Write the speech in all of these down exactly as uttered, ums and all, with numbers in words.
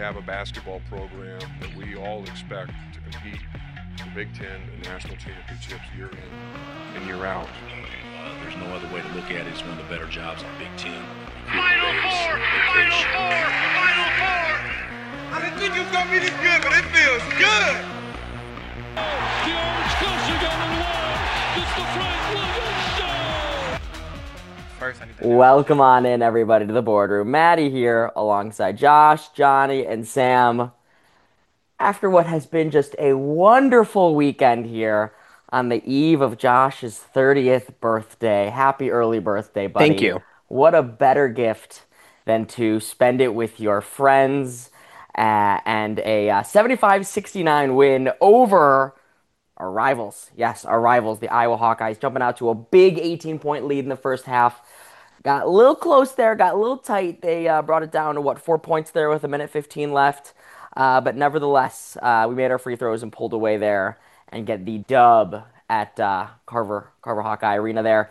have a basketball program that we all expect to compete for Big Ten and national championships year in and year out. There's no other way to look at it. It's one of the better jobs in Big Ten. Final four! Final four! Final four! I didn't think it was going to be this good, but it feels good! The Orange Coaster got on the wall. It's the Frank Williams Show! First, I need to Welcome on in, everybody, to the boardroom. Maddie here, alongside Josh, Johnny, and Sam. After what has been just a wonderful weekend here on the eve of Josh's thirtieth birthday. Happy early birthday, buddy. Thank you. What a better gift than to spend it with your friends uh, and a uh, seventy-five sixty-nine win over our rivals. Yes, our rivals, the Iowa Hawkeyes, jumping out to a big eighteen-point lead in the first half. Got a little close there, got a little tight. They uh, brought it down to, what, four points there with a minute fifteen left. Uh, but nevertheless, uh, we made our free throws and pulled away there and get the dub at uh, Carver Carver Hawkeye Arena there.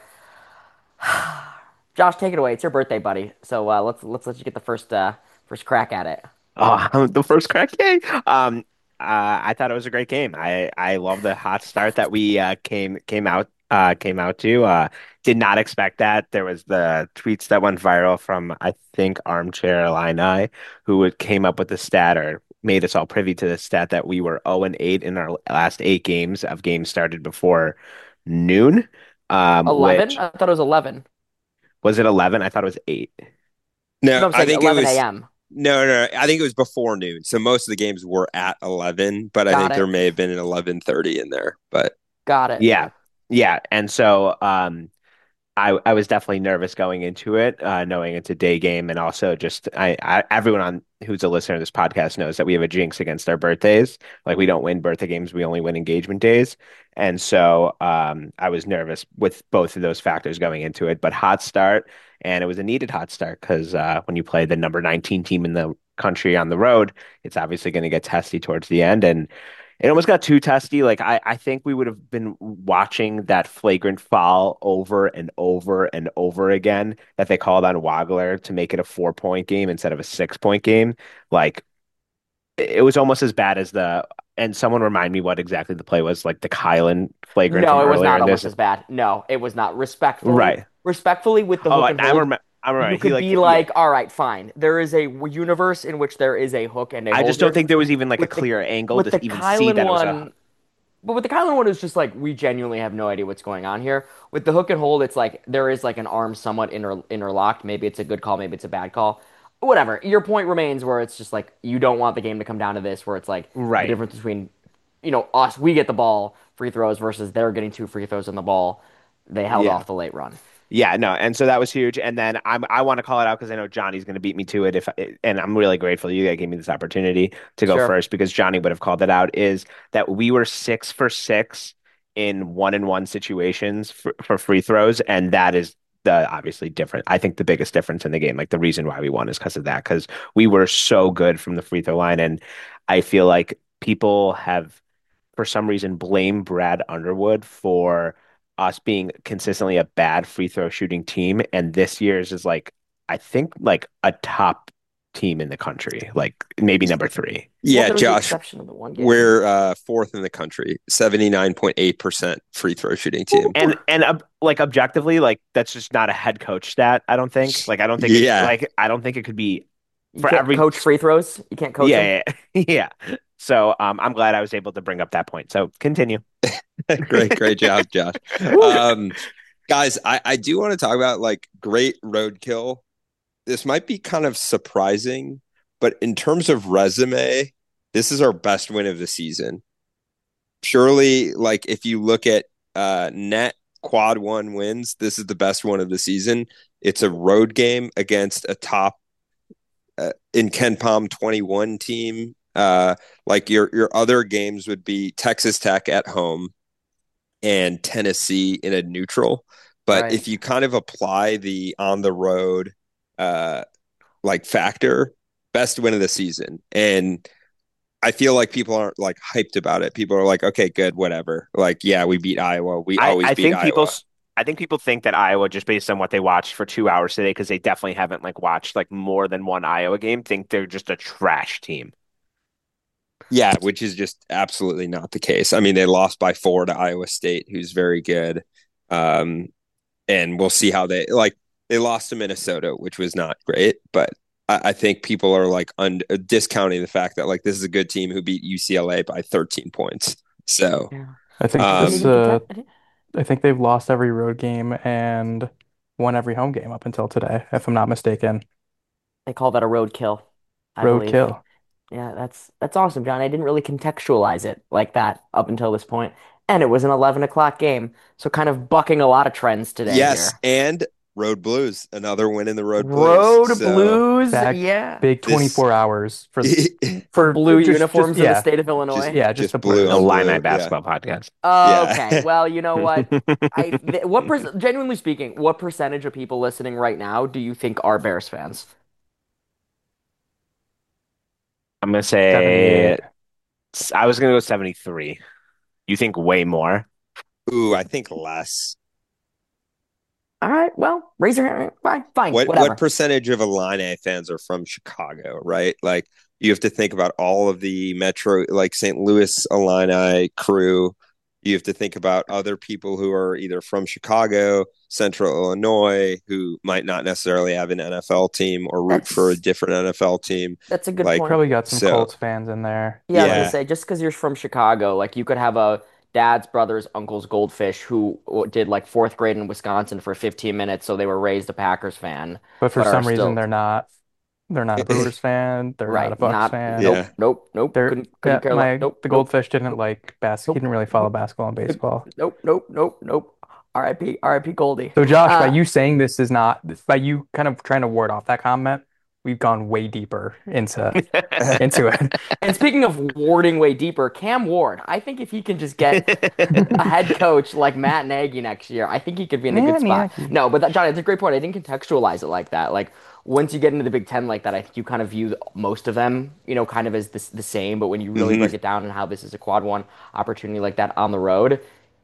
Josh, take it away. It's your birthday, buddy. So uh, let's let's let you get the first uh, first crack at it. Oh, the first crack, yay! Um, uh, I thought it was a great game. I I love the hot start that we uh, came came out uh, came out to. Uh, did not expect that. There was the tweets that went viral from, I think, Armchair Illini, who would, came up with the stat or made us all privy to the stat that we were oh and eight in our last eight games of games started before noon. Um, eleven? which, I thought it was eleven. was it eleven? I thought it was eight. No, No, I'm I saying think it eleven was a.m. no, no. I think it was before noon. So most of the games were at eleven, but I Got think it. there may have been an eleven thirty in there. But Got it. Yeah, yeah. And so um, I I was definitely nervous going into it, uh, knowing it's a day game, and also just I, I everyone on who's a listener to this podcast knows that we have a jinx against our birthdays. Like, we don't win birthday games, we only win engagement days. And so um, I was nervous with both of those factors going into it. But hot start, and it was a needed hot start because uh, when you play the number nineteen team in the country on the road, it's obviously going to get testy towards the end. And it almost got too testy. Like, I, I think we would have been watching that flagrant foul over and over and over again that they called on Wagler to make it a four point game instead of a six point game. Like, it was almost as bad as the, and someone remind me what exactly the play was, like the Kylan flagrant No, from it was earlier not in almost this. as bad. No, it was not. Respectfully, Right. Respectfully, with the Oh, hook I, and I hold, remember. I remember. you could He, be like, all right, fine. There is a w- universe in which there is a hook and a I hold just don't here. think there was even like a With the- clear angle with to the even see Kylan that it was a. one, but with the Kylan one, it's just like, we genuinely have no idea what's going on here. With the hook and hold, it's like there is like an arm somewhat inter- interlocked. Maybe it's a good call, maybe it's a bad call. Whatever. Your point remains where it's just like, you don't want the game to come down to this, where it's like Right. the difference between, you know, us, we get the ball, free throws, versus they're getting two free throws on the ball. They held Yeah. off the late run. Yeah, no, and so that was huge. And then I'm I want to call it out because I know Johnny's going to beat me to it. If and I'm really grateful you guys gave me this opportunity to go Sure. first because Johnny would have called it out. Is that we were six for six in one and one situations for, for free throws, and that is the obviously different. I think the biggest difference in the game, like the reason why we won, is because of that. Because we were so good from the free throw line, and I feel like people have, for some reason, blamed Brad Underwood for us being consistently a bad free throw shooting team, and this year's is like, I think, like a top team in the country, like maybe number three. Well, yeah, there was the Josh, exception of the one game. we're uh, fourth in the country, seventy-nine point eight percent free throw shooting team. And and uh, like objectively, like that's just not a head coach stat. I don't think. Like I don't think. Yeah. It, like I don't think it could be You for can't every coach free throws. You can't coach them. Yeah, yeah, yeah. So um, I'm glad I was able to bring up that point. So continue. Great, great job, Josh. Um, guys, I, I do want to talk about like great roadkill. This might be kind of surprising, but in terms of resume, this is our best win of the season. Surely, like if you look at uh, net quad one wins, this is the best one of the season. It's a road game against a top uh, in Ken Palm twenty-one team. Uh, like your your other games would be Texas Tech at home and Tennessee in a neutral. But Right. if you kind of apply the on the road uh, like factor, best win of the season. And I feel like people aren't like hyped about it. People are like, okay, good, whatever. Like, yeah, we beat Iowa. We I, always I beat think Iowa. people I think people think that Iowa, just based on what they watched for two hours today, because they definitely haven't like watched like more than one Iowa game, think they're just a trash team. Yeah, which is just absolutely not the case. I mean, they lost by four to Iowa State, who's very good. Um, and we'll see how they like they lost to Minnesota, which was not great, but I, I think people are like un- discounting the fact that like this is a good team who beat U C L A by thirteen points. So Yeah. I think They didn't um, this even uh contest. I think they've lost every road game and won every home game up until today, if I'm not mistaken. They call that a roadkill, I believe. Roadkill. Yeah, that's that's awesome, John. I didn't really contextualize it like that up until this point. And it was an eleven o'clock game, so kind of bucking a lot of trends today yes, here. and Road Blues, another win in the Road Blues. Road So Blues, Back yeah. big this twenty-four hours for For blue just, uniforms just, in the yeah, state of just Illinois. yeah, just just the blue blue. A on Illini blue. Yeah. basketball podcast. Oh, Yeah. okay. Well, you know what? I th what per genuinely speaking, what percentage of people listening right now do you think are Bears fans? I'm gonna say seventy-eight. I was gonna go seventy-three. You think way more? Ooh, I think less. All right. Well, raise your hand. Fine, fine, What whatever. what percentage of Illini fans are from Chicago, right? Like you have to think about all of the Metro, like Saint Louis Illini crew. You have to think about other people who are either from Chicago, Central Illinois, who might not necessarily have an N F L team or root for a That's different N F L team. that's a good Like, point. Probably got some so Colts fans in there. Yeah, I was gonna yeah, say just because you're from Chicago, like you could have a dad's brother's uncle's goldfish who w- did like fourth grade in Wisconsin for fifteen minutes, so they were raised a Packers fan, But for but are some reason still they're not they're not a Brewers fan, they're not a right. Bucks Not fan. nope, yeah. nope, nope. They're Couldn't yeah, couldn't care less. my Nope, the nope, Goldfish didn't nope, like bas he nope, didn't really follow nope, basketball and nope, baseball. nope, nope, nope, nope. R I P R I P Goldie. So Josh, by Uh, you saying this is not by you kind of trying to ward off that comment, we've gone way deeper into into it. and speaking of warding way deeper, Cam Ward, I think if he can just get a head coach like Matt Nagy next year, I think he could be in a good Nah, spot. Niaki. No, but that, Johnny, it's a great point. I didn't contextualize it like that. Like once you get into the Big Ten like that, I think you kind of view most of them, you know, kind of as the, the same. But when you really hmm break it down and how this is a quad one opportunity like that on the road,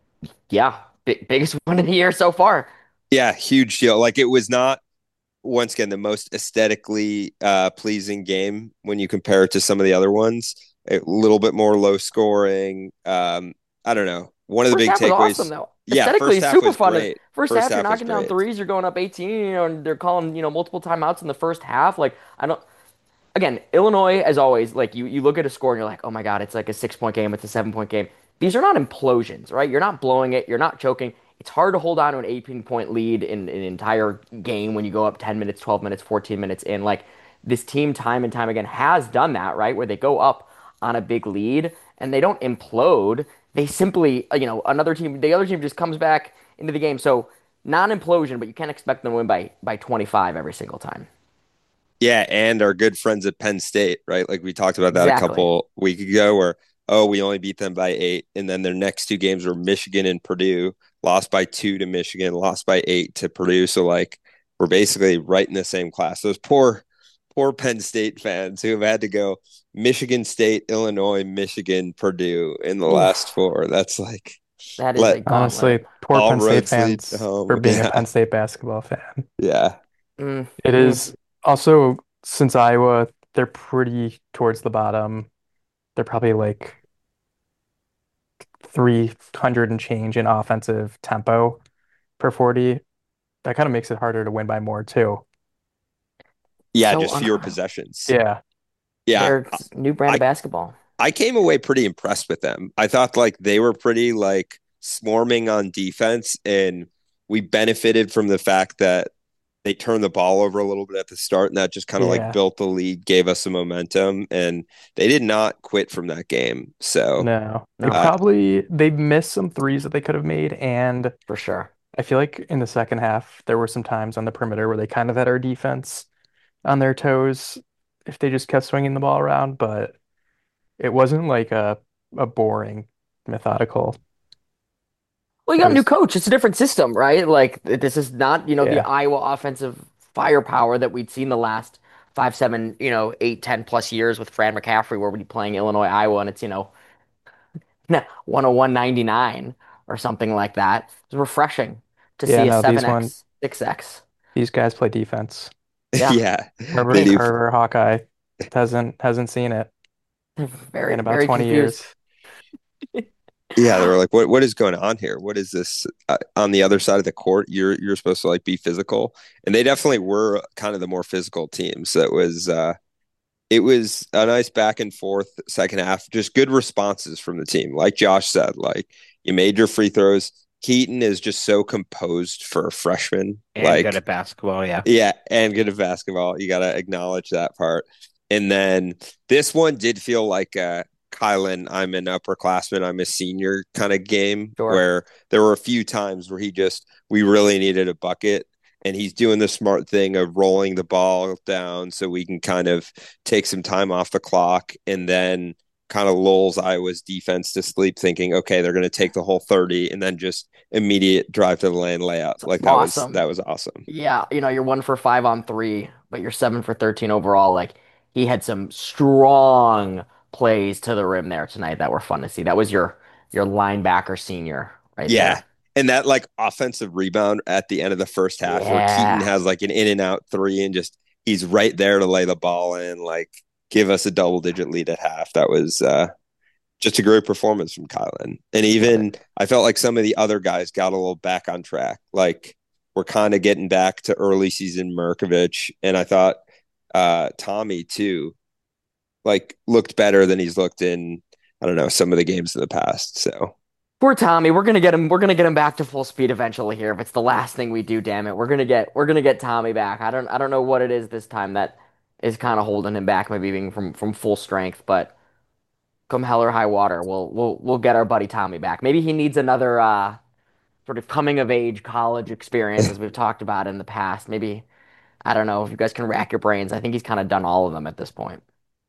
yeah, big, biggest one of the year so far. Yeah, huge deal. Like it was not once again the most aesthetically uh, pleasing game when you compare it to some of the other ones. A little bit more low scoring. Um, I don't know. One of the First big half was awesome takeaways. though. Yeah, Aesthetically, first it's half super was fun. great. First First half, you're half was knocking down great. threes, you're going up eighteen, you know, and they're calling, you know, multiple timeouts in the first half. Like I don't again, Illinois, as always, like you, you look at a score and you're like, oh my God, it's like a six point game, it's a seven point game. These are not implosions, right? You're not blowing it, you're not choking. It's hard to hold on to an eighteen point lead in, in an entire game when you go up ten minutes, twelve minutes, fourteen minutes in. Like this team, time and time again, has done that, right? Where they go up on a big lead and they don't implode. They simply, you know, another team, the other team just comes back into the game. So non implosion, but you can't expect them to win by, by twenty-five every single time. Yeah, and our good friends at Penn State, right? Like we talked about that a Exactly. couple weeks ago, where oh, we only beat them by eight, and then their next two games were Michigan and Purdue, lost by two to Michigan, lost by eight to Purdue. So like we're basically right in the same class. Those poor, poor Penn State fans who have had to go Michigan State, Illinois, Michigan, Purdue in the last Oof, four. That's like that is a let gauntlet. Honestly, poor all Penn State roads lead to fans for home. being a Yeah, Penn State basketball fan. yeah, Mm, It mm. is also since Iowa, they're pretty towards the bottom. They're probably like three hundred and change in offensive tempo per forty. That kind of makes it harder to win by more too. yeah. So Just fewer unreal. possessions. Yeah. Yeah, They're new brand I of basketball. I came away pretty impressed with them. I thought like they were pretty like swarming on defense, and we benefited from the fact that they turned the ball over a little bit at the start, and that just kind of like Yeah. built the lead, gave us some momentum, and they did not quit from that game. So No. They No, uh, probably they missed some threes that they could have made, and for sure. I feel like in the second half there were some times on the perimeter where they kind of had our defense on their toes if they just kept swinging the ball around, but it wasn't like a a boring, methodical. Well, you It got a new was coach. It's a different system, right? Like this is not, you know, the yeah. Iowa offensive firepower that we'd seen the last five, seven, you know, eight, ten plus years with Fran McCaffrey, where we'd be playing Illinois, Iowa, and it's, you know, one oh one ninety-nine or something like that. It's refreshing to Yeah, see a no, these one seven x, six x. these guys play defense. Yeah, Yeah, they Herbert do. Carver, Hawkeye hasn't hasn't seen it very, in about very twenty confused. years. Yeah, they were like, "What? What is going on here? What is this?" Uh, on the other side of the court, you're you're supposed to like be physical, and they definitely were kind of the more physical teams. So it was uh, it was a nice back and forth second half. Just good responses from the team. Like Josh said, like you made your free throws. Keaton is just so composed for a freshman. And like good at basketball, yeah. Yeah, and good at basketball. You got to acknowledge that part. And then this one did feel like uh, Kylan, I'm an upperclassman, I'm a senior kind of game Sure. where there were a few times where he just, we really needed a bucket. And he's doing the smart thing of rolling the ball down so we can kind of take some time off the clock and then kind of lulls Iowa's defense to sleep, thinking, okay, they're going to take the whole thirty and then just immediate drive to the lane layup. Like that awesome. was that was awesome. Yeah, you know, you're one for five on three, but you're seven for thirteen overall. Like he had some strong plays to the rim there tonight that were fun to see. That was your your linebacker senior right Yeah. there. And that like offensive rebound at the end of the first half where Yeah. Keaton has like an in and out three and just he's right there to lay the ball in, like give us a double digit lead at half. That was uh, just a great performance from Kylan. And even I felt like some of the other guys got a little back on track. Like we're kind of getting back to early season Mirkovich. And I thought uh, Tommy too, like looked better than he's looked in, I don't know, some of the games in the past. So Poor Tommy, we're gonna get him. We're gonna get him back to full speed eventually here. If it's the last thing we do, damn it, we're gonna get we're gonna get Tommy back. I don't I don't know what it is this time that is kind of holding him back, maybe being from from full strength. But come hell or high water, we'll we'll we'll get our buddy Tommy back. Maybe he needs another uh, sort of coming of age college experience, as we've talked about in the past. Maybe I don't know if you guys can rack your brains. I think he's kind of done all of them at this point.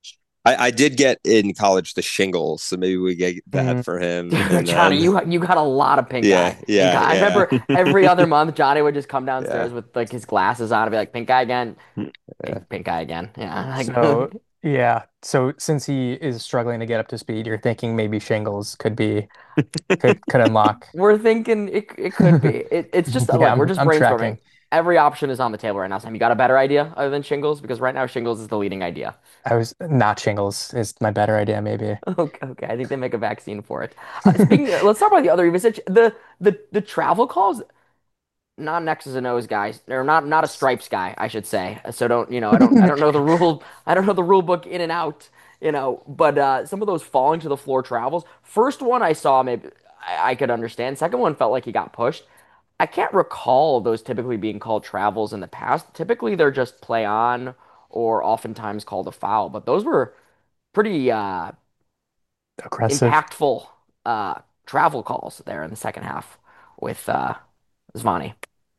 I, I did get in college the shingles, so maybe we get that Mhm. for him. And Johnny, then- you you got a lot of pink Yeah, eye. Pink yeah, eye. I yeah. remember every other month Johnny would just come downstairs Yeah. with like his glasses on and be like, "Pink eye again, Yeah. pink, pink eye again." Yeah. Like, So yeah, so since he is struggling to get up to speed, you're thinking maybe shingles could be could could unlock. we're thinking it it could be. It, it's just Yeah, like I'm- we're just I'm brainstorming. tracking. Every option is on the table right now. Sam, you got a better idea other than shingles? Because right now shingles is the leading idea. I was not shingles is my better idea, maybe. Okay, okay. I think they make a vaccine for it. Uh, speaking, let's talk about the other usage. The the the travel calls. Not an X's and O's guys, or not not a stripes guy, I should say. So don't you know? I don't I don't know the rule. I don't know the rule book in and out. You know, but uh, some of those falling to the floor travels. First one I saw, maybe I, I could understand. Second one felt like he got pushed. I can't recall those typically being called travels in the past. Typically, they're just play on, or oftentimes called a foul. But those were pretty uh, Aggressive. impactful uh, travel calls there in the second half with uh, Zvani.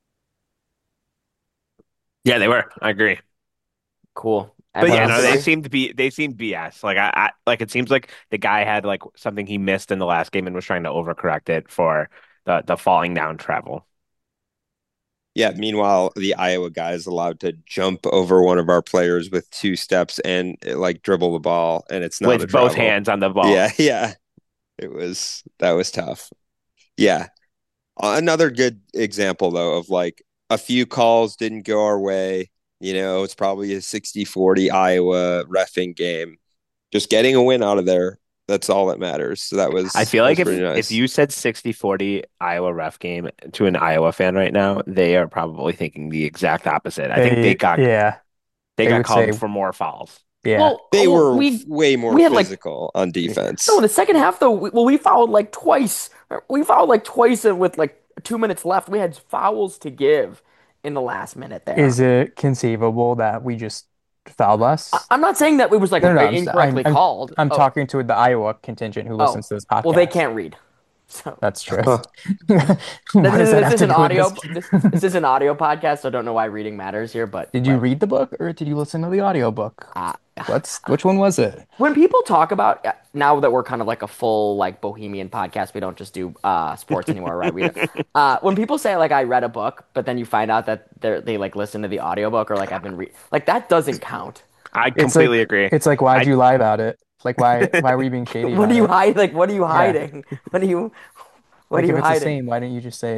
Yeah, they were. I agree. Cool. But yeah, Everyone no, else they agree? seemed to be they seemed B S. Like I, I like it seems like the guy had like something he missed in the last game and was trying to overcorrect it for the the falling down travel. Yeah. Meanwhile, the Iowa guy is allowed to jump over one of our players with two steps and like dribble the ball, and it's not a With both travel. hands on the ball. Yeah, yeah. It was that was tough. Yeah. Another good example though of like a few calls didn't go our way. You know, it's probably a sixty forty Iowa reffing game. Just getting a win out of there, that's all that matters. So that was I feel that like was if pretty nice. if you said sixty forty Iowa ref game to an Iowa fan right now, they are probably thinking the exact opposite. I think they got yeah, they they got would called say- for more fouls. yeah. Well, They well, were we way more we had, like- physical on defense. no in the second half though. We, well, we fouled like twice. We fouled like twice with like two minutes left. We had fouls to give in the last minute there. Is it conceivable that we just fouled less? I, I'm not saying that it was like No, no, I'm- incorrectly I'm- called. I'm Oh, talking to the Iowa contingent who oh. listens to this podcast. Well, they can't read. So That's true. Huh. Why this, does is, that this have is to an do with audio. this? This, this is an audio podcast, so I don't know why reading matters here. But Did you but, read the book or did you listen to the audiobook? uh, What's which one was it? when people talk about now that we're kind of like a full like bohemian podcast, we don't just do uh, sports anymore, right? We uh, when people say like I read a book, but then you find out that they they like listen to the audiobook or like I've been read like that doesn't count. I It's completely like, agree. It's like, why'd I- you lie about it? Like, why why were you being shady What about are you it? hiding? Like what are you hiding? What are you what Like, are you if it's the hiding? same, why didn't you just say,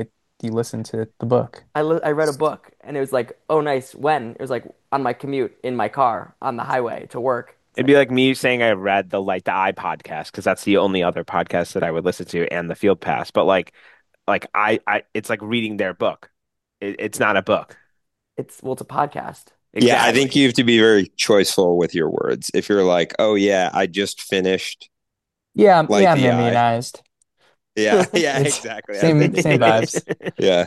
you listen to the book? I li- I read a book and it was like, oh, nice. When? It was like on my commute in my car on the highway to work. It's It'd like, be like me saying I read the Light the Eye podcast because that's the only other podcast that I would listen to and the Field Pass. But like like I, I it's like reading their book. It, it's not a book. it's well, it's a podcast. Yeah, I think Exactly. you have to be very choiceful with your words. If you're like, oh yeah, I just finished Yeah, I'm- Light yeah, I'm the Eye. immunized. Yeah, yeah, It's exactly. I same think same vibes. yeah.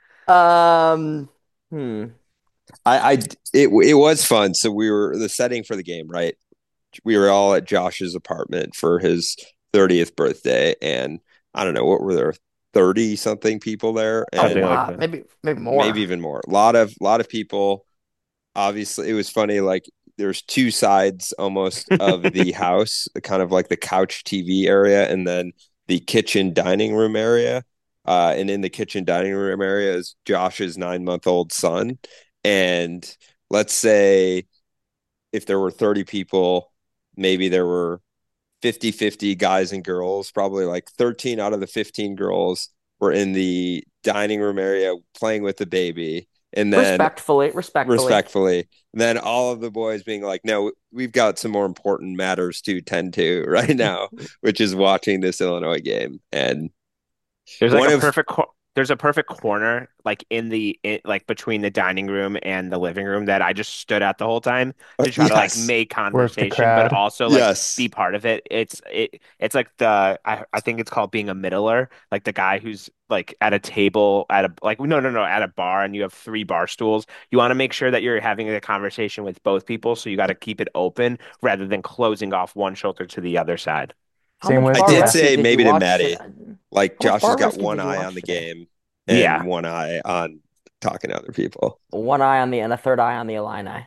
Um, hmm. I, I it it was fun. So we were the setting for the game, right? We were all at Josh's apartment for his thirtieth birthday, and I don't know what were there thirty something people there, Oh, Something and like wow. that. Maybe maybe more. maybe even more. A lot of lot of people. Obviously, it was funny. Like there's two sides almost of the house, kind of like the couch T V area, and then the kitchen dining room area. Uh, and in the kitchen dining room area is Josh's nine month old son. And let's say if there were thirty people, maybe there were fifty fifty guys and girls, probably like thirteen out of the fifteen girls were in the dining room area playing with the baby. And then Respectfully, respectfully. respectfully, then all of the boys being like, no, we've got some more important matters to tend to right now, which is watching this Illinois game. And There's like one a of perfect cor there's a perfect corner like in the in, like between the dining room and the living room that I just stood at the whole time to try to like yes, make Work the conversation, but crowd. also like yes, be part of it. It's it it's like the I, I think it's called being a middler, like the guy who's like at a table at a like no no no at a bar and you have three bar stools. You want to make sure that you're having a conversation with both people, so you got to keep it open rather than closing off one shoulder to the other side. How Same much with I bar did yeah. rescue say did maybe you to watch Maddie, today? like How much Josh has bar got rescue one did you eye watch on the today? game and Yeah. one eye on talking to other people. One eye on the and a third eye on the Illini.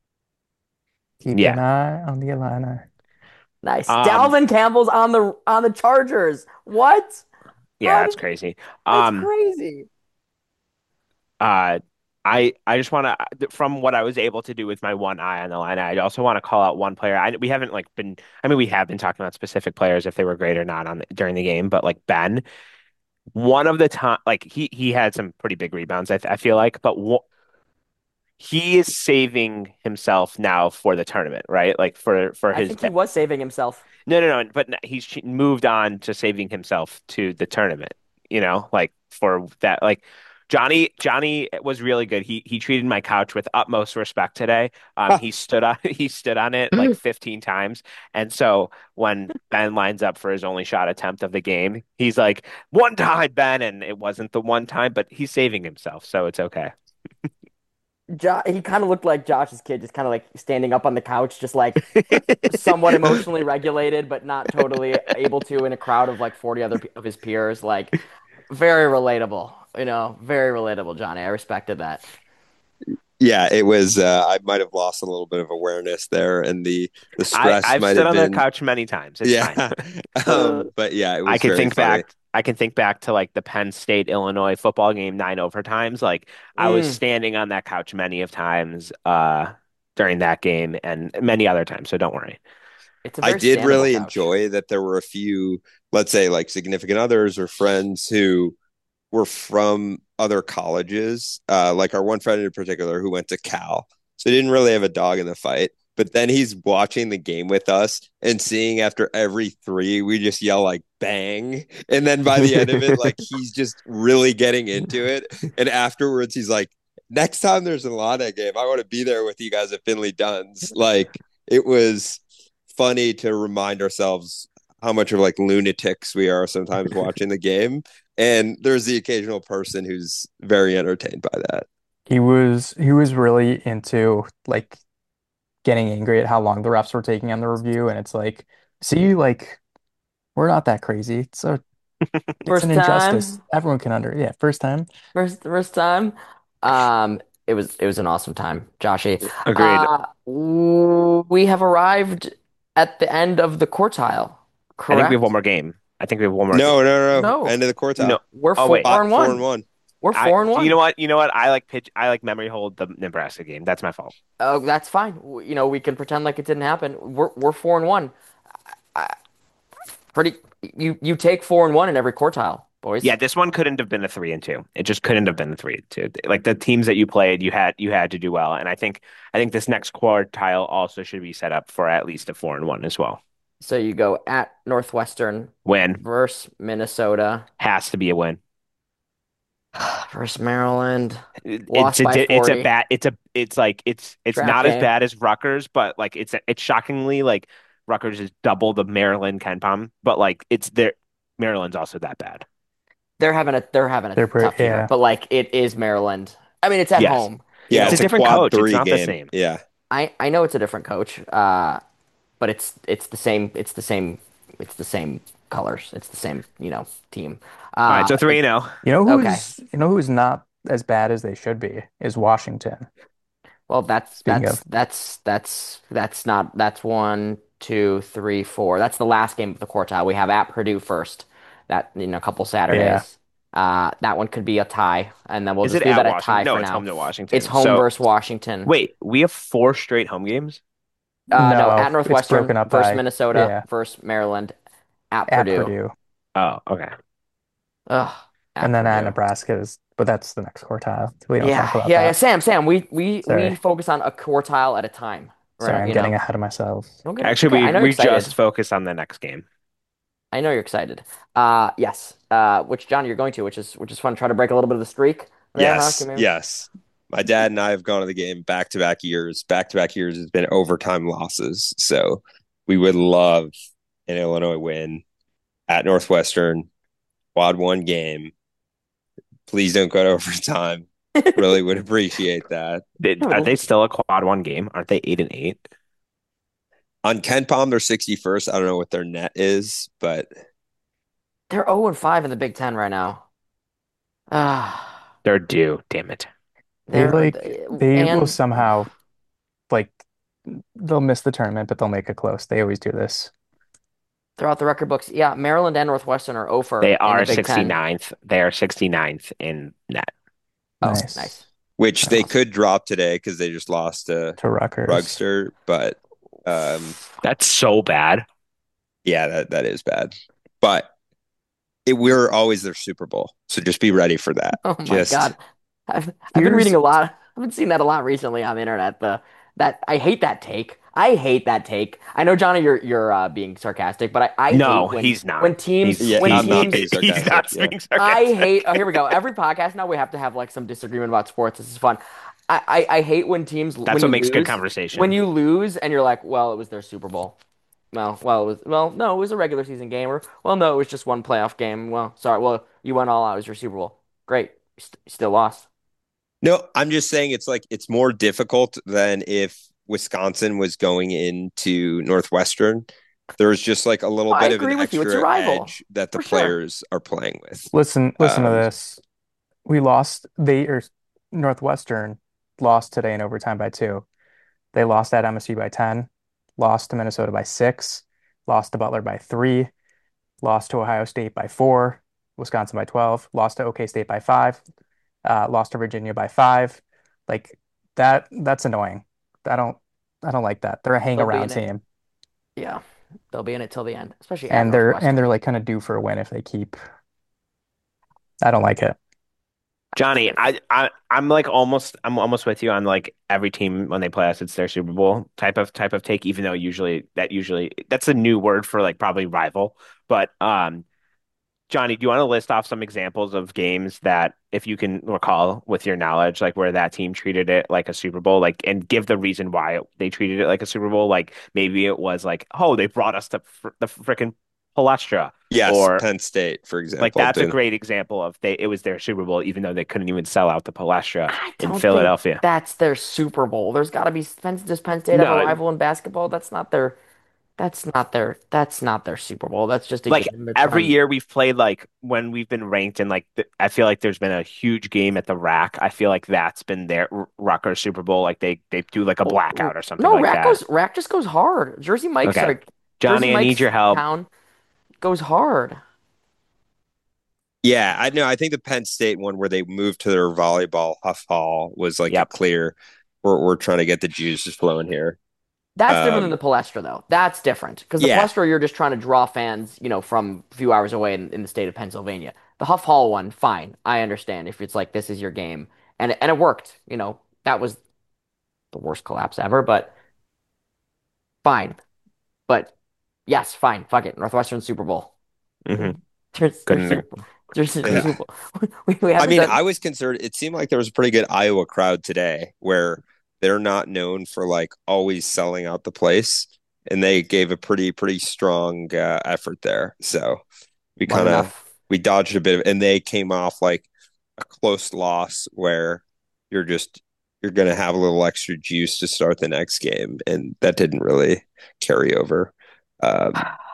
Keep an Yeah. eye on the Illini. Nice. Um Dalvin Campbell's on the on the Chargers. What? yeah, How that's did crazy. that's Um crazy. Uh, I I just want to from what I was able to do with my one eye on the line. I also want to call out one player. I we haven't like been. I mean, we have been talking about specific players if they were great or not on the, during the game, but like Ben, one of the time, like he he had some pretty big rebounds. I I feel like, but wha- he is saving himself now for the tournament, right? Like for for I his think he was saving himself. no no no, but he's ch- moved on to saving himself to the tournament. You know, like for that, like. Johnny Johnny was really good. He he treated my couch with utmost respect today. Um, he stood on he stood on it like fifteen times. And so when Ben lines up for his only shot attempt of the game, he's like, "One time, Ben," and it wasn't the one time, but he's saving himself, so it's okay. Jo he kind of looked like Josh's kid, just kind of like standing up on the couch, just like somewhat emotionally regulated, but not totally able to in a crowd of like forty other pe- of his peers. Like very relatable, you know, very relatable, Johnny. I respected that. Yeah, it was. Uh, I might have lost a little bit of awareness there, and the the I stress I've might stood have on that been. couch many times. It's fine. Yeah, Uh, um, but yeah, it I was can very think funny. back. I can think back to like the Penn State Illinois football game, nine overtimes. Like I was mm, standing on that couch many of times uh, during that game and many other times. So don't worry. it's a I very did standable really couch. enjoy that there were a few, let's say, like significant others or friends who were from other colleges. Uh, like our one friend in particular who went to Cal, so he didn't really have a dog in the fight. But then he's watching the game with us and seeing after every three, we just yell like bang. And then by the end of it, like he's just really getting into it. And afterwards, he's like, next time there's an Illini game, I want to be there with you guys at Finley Duns. Like it was funny to remind ourselves how much of like lunatics we are sometimes watching the game. And there's the occasional person who's very entertained by that. He was he was really into like getting angry at how long the refs were taking on the review, and it's like, see, like we're not that crazy. So it's an First injustice. time, Everyone can under yeah, first time. first first time. Um, it was it was an awesome time, Joshy. Agreed. Uh, w- we have arrived at the end of the quartile, I think we have one correct? more game. I think we have one more game. No, no, no, no. No, End of the quartile. No. we're Oh four wait. and Five, four and one. one. We're I four and you one. know what? You know what? I like pitch I like memory hold the Nebraska game. That's my fault. Oh, that's fine. W- You know, we can pretend like it didn't happen. We're we're four and one. Pretty. You you take four and one in every quartile, boys. Yeah, this one couldn't have been a three and two. It just couldn't have been a three and two. Like the teams that you played, you had you had to do well. And I think I think this next quartile also should be set up for at least a four and one as well. So you go at Northwestern Win. versus Minnesota Has to be a win. versus Maryland. It- Lost It's a by di- it's a forty. bad it's a it's like it's it's Trap not as game. bad as Rutgers, but like it's it's shockingly like Rutgers is double the Maryland KenPom, but like it's there Maryland's also that bad. They're having a they're having a They're pretty- tough year, yeah. but like it is Maryland. I mean, it's at Yes. home. Yeah, It's it's, a different quad coach. It's three not the game. same. Yeah. I I know it's a different coach, uh, but it's it's the same. It's the same. It's the same colors. It's the same, you know, team. Uh, All right, so three and oh. You know Okay. who's you know who's not as bad as they should be is Washington. Well, that's Speaking that's of- that's that's that's not that's one, two, three, four. That's the last game of the quartile. We have at Purdue first. That in a couple Saturdays. Uh, that one could be a tie, and then we'll Is just it leave at that at Washington? tie No, for it's now. home to Washington. It's home So- versus Washington. Wait, we have four straight home games? uh, no, No, at it's Northwestern broken up versus by- Minnesota yeah. versus Maryland at At Purdue. Purdue. Oh, okay. Ugh, at And then at Purdue. Nebraska is, but that's the next quartile. We don't Yeah, talk about yeah, that. yeah. Sam, Sam, we we Sorry. we focus on a quartile at a time. Sorry, right, I'm you getting know? ahead of myself. Don't get- Actually, okay, I know we, you're we excited. just focus on the next game. I know you're excited. Uh, yes. Uh, which John you're going to, which is which is fun. Try to break a little bit of the streak. there, huh? Yes. Give me- Yes. My dad and I have gone to the game back to back years. Back to back years has been overtime losses. So we would love an Illinois win at Northwestern, quad one game. Please don't go to overtime. Really would appreciate that. Did, are they still a quad one game? Aren't they eight and eight? On KenPom, they're sixty-first. I don't know what their net is, but They're zero and five in the Big Ten right now. Ah, They're due. Damn it. They they're like they will and somehow like they'll miss the tournament, but they'll make it close. They always do this. throughout the record books. Yeah, Maryland and Northwestern are over. They in are the Big Ten. sixty-ninth. They are sixty-ninth in net. Oh, Nice. nice. which they Awesome. could drop today because they just lost to To Rutgers. Rugster. But um, That's so bad. yeah, that, that is bad. But it, we're always their Super Bowl. So just be ready for that. Oh my Just- God. I've, I've been Here's- reading a lot. I've been seeing that a lot recently on the internet. The that I hate that take. I hate that take. I know, Johnny, you're you're uh, being sarcastic, but I, I No, hate when, he's not. when teams He's- yeah, when I'm not teams being sarcastic. He's not yeah. being I sarcastic. hate. Oh, here we go. Every podcast now we have to have like some disagreement about sports. This is fun. I I, I hate when teams. That's when what you makes good lose- conversation. When you lose and you're like, well, it was their Super Bowl. Well, well, it was well, no, it was a regular season game, or well, no, it was just one playoff game. Well, sorry, well, you went all out. It was your Super Bowl. Great, you st- you still lost. No, I'm just saying it's like it's more difficult than if Wisconsin was going into Northwestern. There's just like a little Oh, I bit of agree an with you. extra It's a rival. edge that the For sure. players are playing with. Listen, listen to Um, this. We lost. They or Northwestern lost today in overtime by two. They lost at M S U by ten, lost to Minnesota by six, lost to Butler by three, lost to Ohio State by four, Wisconsin by twelve, lost to OK State by five, uh, lost to Virginia by five. Like that, that's annoying. I don't, I don't like that. They're a hang They'll be around in it. team, Yeah, they'll be in it till the end, especially at and they're Northwestern. and they're like kind of due for a win if they keep. I don't like it. Johnny, I, I I'm like almost I'm almost with you on like every team when they play us, it's their Super Bowl type of type of take, even though usually that usually that's a new word for like probably rival. But um Johnny, do you want to list off some examples of games that if you can recall with your knowledge, like where that team treated it like a Super Bowl, like and give the reason why they treated it like a Super Bowl? Like maybe it was like, oh, they brought us to fr the freaking Palestra. Yes, Or- Penn State, for example. Like that's a did- great example of they it was their Super Bowl, even though they couldn't even sell out the Palestra I in don't Philadelphia. think that's their Super Bowl. There's got to be Penn, does Penn State have No, a it- rival in basketball? That's not their. That's not their. That's not their Super Bowl. That's just a Like game they're every trying- year we've played like when we've been ranked and like the, I feel like there's been a huge game at the rack. I feel like that's been their R- Rutgers Super Bowl. Like they they do like a blackout or something No, like Rack that. goes. Rack just goes hard. Jersey Mike's Okay. like Johnny, Jersey I need Mike's your help. Town goes hard. Yeah, I know. I think the Penn State one where they moved to their volleyball Huff Hall was like Yep. a clear. We're we're trying to get the juices flowing here. That's different Um, than the Palestra, though. That's different because the yeah. Palestra, you're just trying to draw fans, you know, from a few hours away in, in the state of Pennsylvania. The Huff Hall one, fine. I understand if it's like this is your game. And and it worked. You know, that was the worst collapse ever, but fine. But yes, fine. Fuck it. Northwestern Super Bowl. hmm There's, there's Couldn't. Super Bowl. There's, there's Yeah. Super Bowl. We, we I haven't mean, done I was concerned. It seemed like there was a pretty good Iowa crowd today where they're not known for like always selling out the place. And they gave a pretty, pretty strong uh, effort there. So we wasn't kind of enough. we dodged a bit of, and they came off like a close loss where you're just you're going to have a little extra juice to start the next game, and that didn't really carry over. Um,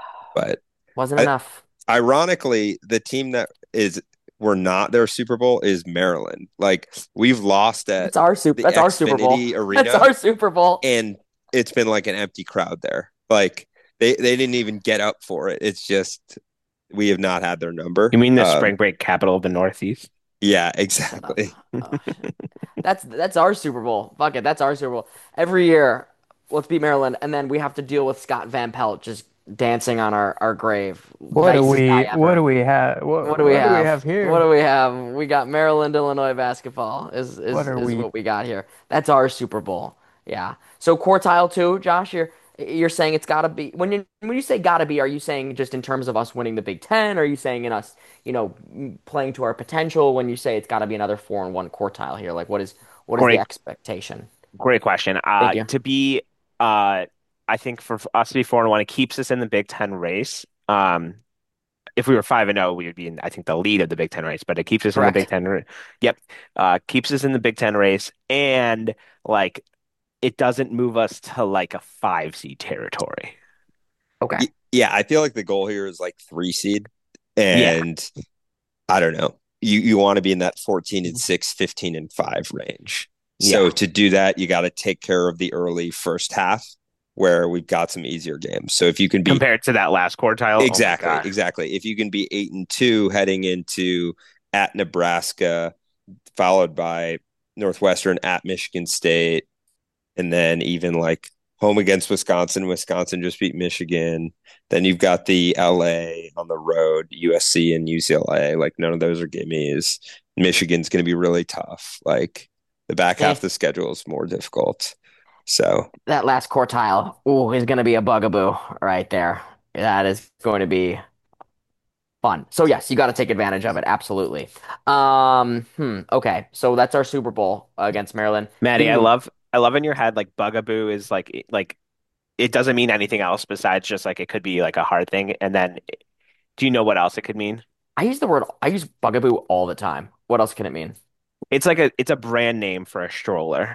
but Wasn't I, enough. ironically, the team that is we're not their Super Bowl is Maryland. Like we've lost at That's our super. the That's our Super Bowl. Xfinity Arena, That's our Super Bowl. and it's been like an empty crowd there. Like they they didn't even get up for it. It's just we have not had their number. You mean the Um, spring break capital of the Northeast? Yeah, Shut up. exactly. Oh, that's that's our Super Bowl. Fuck it. That's our Super Bowl. Every year, let's beat Maryland, and then we have to deal with Scott Van Pelt just dancing on our, our grave. What do Nicest guy we ever. what do we have what, What do we what have? do we have here? What do we have? We got Maryland, Illinois basketball is is, What are is we what we got here. That's our Super Bowl. Yeah. So quartile two, Josh, you're you're saying it's got to be when you when you say got to be, are you saying just in terms of us winning the Big Ten? Or are you saying in us, you know, m- playing to our potential? When you say it's got to be another four and one quartile here, like what is what is the Great, expectation? great question. Thank Uh, you. to be, uh, I think for us to be four and one, it keeps us in the Big Ten race. Um, if we were five and zero, we would be in, I think, the lead of the Big Ten race. But it keeps us in the Big Correct. Ten. ra- Yep, uh, keeps us in the Big Ten race, and like it doesn't move us to like a five seed territory. Okay. Y- Yeah, I feel like the goal here is like three seed, Yeah, and I don't know. You you want to be in that fourteen and six, fifteen and five range. So yeah. to do that, you got to take care of the early first half where we've got some easier games. So if you can be Compared to that last quartile, oh my exactly, gosh. exactly. If you can be eight and two heading into at Nebraska, followed by Northwestern at Michigan State, and then even like home against Wisconsin. Wisconsin just beat Michigan. Then you've got the L A on the road, U S C and U C L A. Like none of those are gimmies. Michigan's going to be really tough. Like the back Eh, half of the schedule is more difficult. So that last quartile, ooh, is going to be a bugaboo right there. That is going to be fun. So yes, you got to take advantage of it. Absolutely. Um, hmm, okay. So that's our Super Bowl against Maryland. Maddie, I Being love I love in your head like bugaboo is like like it doesn't mean anything else besides just like it could be like a hard thing. And then do you know what else it could mean? I use the word I use bugaboo all the time. What else can it mean? It's like a it's a brand name for a stroller.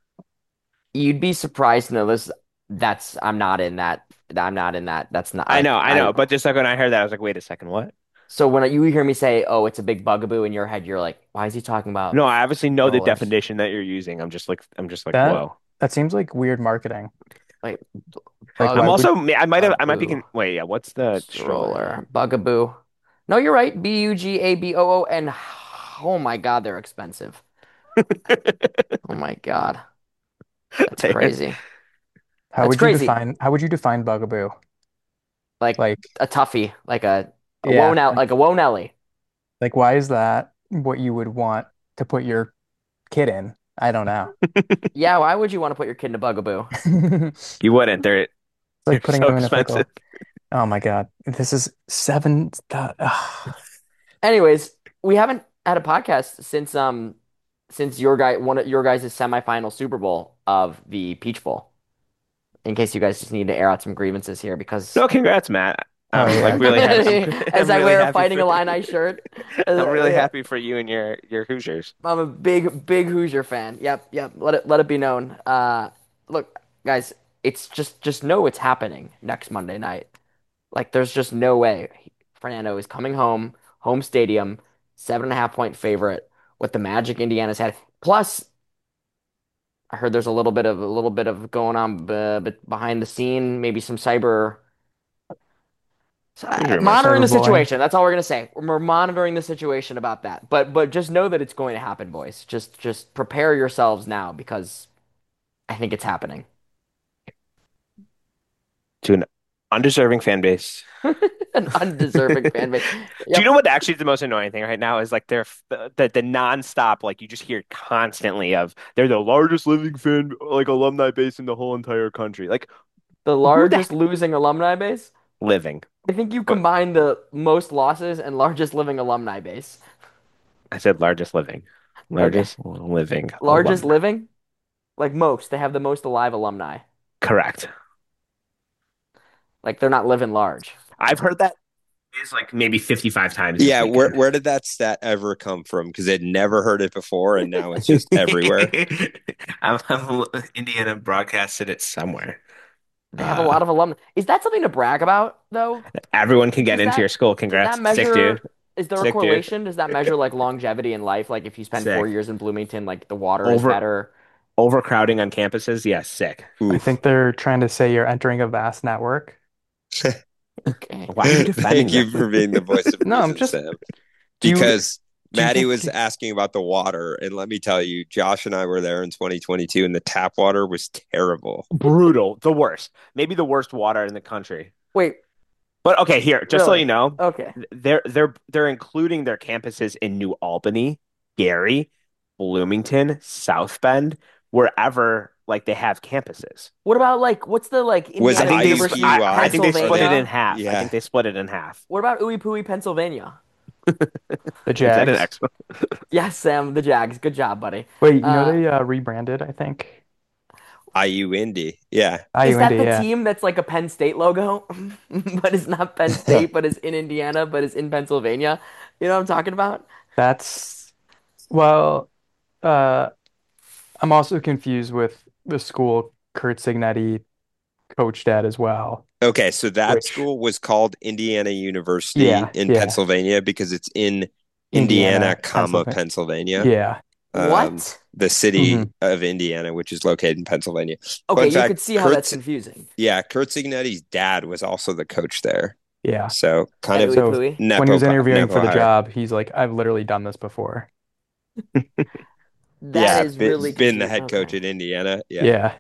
You'd be surprised to know this. That's I'm not in that. I'm not in that. That's not I I know, I I know, but just like when I heard that, I was like, wait a second, what? so when you hear me say, "Oh, it's a big bugaboo," in your head, you're like, "Why is he talking about No, I obviously know the strollers?" definition that you're using. I'm just like I'm just like, that whoa. that seems like weird marketing. Like Like I'm why would also I might have I might be bugaboo con- wait, yeah, what's the stroller stroller? bugaboo. No, you're right. B U G A B O O and oh my God, they're expensive. Oh my God, that's crazy. how That's would you crazy. define how would you define bugaboo? Like Like a toughie, like a a yeah, wonell, like like a wonelly. like why is that what you would want to put your kid in? I don't know. Yeah, why would you want to put your kid in a bugaboo? It's You wouldn't. They're they're like putting so them in a expensive. pickle. Oh my God. This is seven. th- ugh. Anyways, we haven't had a podcast since um since your guy one of your guys' semifinal Super Bowl of the Peach Bowl. In case you guys just need to air out some grievances here, because No, congrats, Matt. Oh I'm like yeah. really happy. as I'm I really wear a happy Fighting for Illini shirt, I'm really uh, happy for you and your your Hoosiers. I'm a big, big Hoosier fan. Yep, yep. Let it let it be known. Uh, look, guys, it's just just know it's happening next Monday night. Like, there's just no way Fernando is coming home, home stadium, seven and a half point favorite with the Magic Indiana's had. Plus, I heard there's a little bit of a little bit of going on uh, behind the scene, maybe some cyber. So, Who's uh, rumors? monitoring the Cyberbullying. situation. That's all we're gonna say. We're monitoring the situation about that. But but just know that it's going to happen, boys. Just just prepare yourselves now because I think it's happening. To an undeserving fan base. An undeserving fan base. Do Yep. you know what actually the most annoying thing right now is? Like they're the, the the nonstop, like you just hear constantly of they're the largest living fan like alumni base in the whole entire country. Like The who the largest losing alumni base? living? I think you But combine the most losses and largest living alumni base. I said largest living, Okay. largest living Largest alumni. living? Like most. They have the most alive alumni. Correct. Like they're not living large. I've heard that is like maybe fifty-five times this Yeah, where weekend. where did that stat ever come from? Because I'd never heard it before, and now it's just everywhere. I'm, I'm Indiana broadcasted it somewhere. They have a Uh, lot of alumni. Is that something to brag about, though? everyone can get Does into that your school. does that Congrats, sick measure? dude, Is there a sick dude, correlation? Does that measure like longevity in life? Like if you spend four sick. years in Bloomington, like the water is Over better. overcrowding on campuses, yes, sick. I Oof. think they're trying to say you're entering a vast network. Okay. Why are you defending Thank you them? for being the voice of No, I'm reason, just- Sam. Do you- Because do you Maddie think- was asking about the water, and let me tell you, Josh and I were there in twenty twenty-two, and the tap water was terrible. Brutal, the worst, maybe the worst water in the country. Wait. But okay, here, just so Really? you know, Okay. they're they're they're including their campuses in New Albany, Gary, Bloomington, South Bend, wherever like they have campuses. What about like what's the like Was Indiana it I think, they, University sp- I, I think they split it Pennsylvania? in half. I Yeah. think they split it in half. What about Ooey Pooey, Pennsylvania? The Is that an Jags. excellent? Yes, Sam, the Jags. Good job, buddy. Wait, you know Uh, they uh, rebranded, I think. I U Indy. Yeah. Is that I U N D, the yeah. team that's like a Penn State logo, but it's not Penn State, but it's in Indiana, but it's in Pennsylvania? You know what I'm talking about? That's well, uh, I'm also confused with the school Kurt Signetti coached at as well. Okay, so that Which- school was called Indiana University Yeah, in yeah. Pennsylvania because it's in Indiana, Indiana, comma, Pennsylvania. Pennsylvania. Yeah. Um, What? the city Mhm. of Indiana, which is located in Pennsylvania. Okay, Fun you fact, could see how Kurt that's Si- confusing. Yeah, Kurt Signetti's dad was also the coach there. Yeah. So kind At of Ooey So Pooey? nepo, when he was interviewing nepo for the hire. job, he's like, I've literally done this before. That yeah, is been, really been the confusing. head coach Okay. at Indiana. Yeah, Yeah.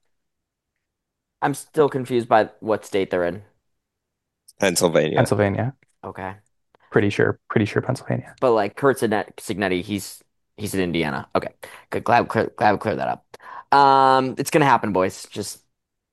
I'm still confused by what state they're in. Pennsylvania. Pennsylvania. Okay. Pretty sure. Pretty sure Pennsylvania. But like Kurt Signet- Signetti, he's he's in Indiana. Okay. Good. Glad clear, glad we cleared that up. Um, it's gonna happen, boys. Just